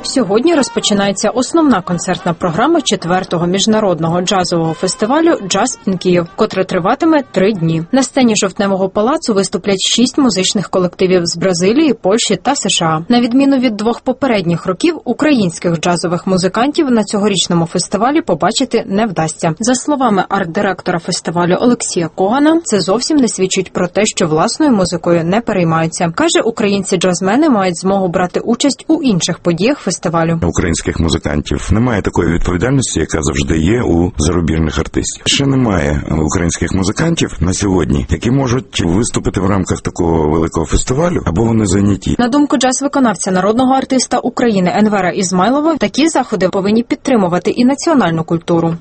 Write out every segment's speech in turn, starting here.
Сьогодні розпочинається основна концертна програма 4-го міжнародного джазового фестивалю «Jazz in Kyiv», котре триватиме 3 дні. На сцені Жовтневого палацу виступлять 6 музичних колективів з Бразилії, Польщі та США. На відміну від 2 попередніх років, українських джазових музикантів на цьогорічному фестивалі побачити не вдасться. За словами арт-директора фестивалю Олексія Когана, це зовсім не свідчить про те, що власною музикою не переймаються. Каже, українці-джазмени мають змогу брати участь у інших подіях фестивалю. Українських музикантів немає такої відповідальності, яка завжди є у зарубіжних артистів. Ще немає українських музикантів на сьогодні, які можуть виступити в рамках такого великого фестивалю, або вони зайняті. На думку джаз-виконавця, народного артиста України Енвера Ізмайлова, такі заходи повинні підтримувати і національну культуру.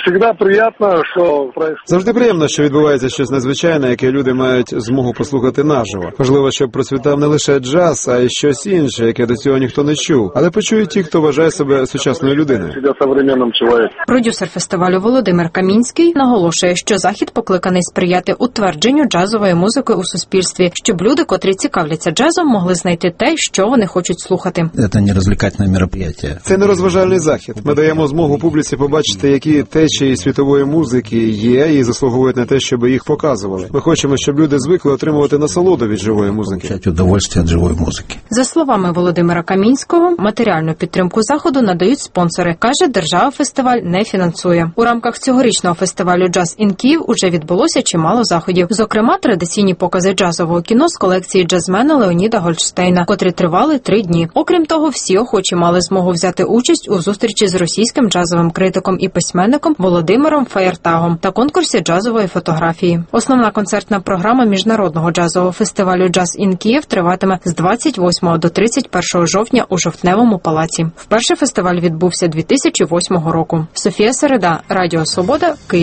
Завжди приємно, що відбувається щось надзвичайне, яке люди мають змогу послухати наживо. Важливо, щоб процвітав не лише джаз, а й щось інше, яке до цього ніхто не чув. Але почують ті, хто вважає себе сучасною людиною. Продюсер фестивалю Володимир Камінський наголошує, що захід покликаний сприяти утвердженню джазової музики у суспільстві, щоб люди, котрі цікавляться джазом, могли знайти те, що вони хочуть слухати. Це не розвлекательне мероприятие. Це не розважальний захід. Ми даємо змогу публіці побачити, які течії світової музики є і заслуговують на те, щоб їх показували. Ми хочемо, щоб люди звикли отримувати насолоду від живої музики. Удовольствие від живої музики. За словами Володимира Камінського, матеріальну підтримку заходу надають спонсори. Каже, держава фестиваль не фінансує. У рамках цьогорічного фестивалю «Jazz in Kyiv» уже відбулося чимало заходів. Зокрема, традиційні покази джазового кіно з колекції джазмена Леоніда Гольдштейна, котрі тривали 3 дні. Окрім того, всі охочі мали змогу взяти участь у зустрічі з російським джазовим критиком і письменником Володимиром Фаєртагом та конкурсі джазової фотографії. Основна концертна програма міжнародного джазового фестивалю «Jazz in Kyiv» триватиме з 28 до 31 жовтня у Жовтневому палаці. Вперше фестиваль відбувся 2008 року. Софія Середа, Радіо Свобода, Київ.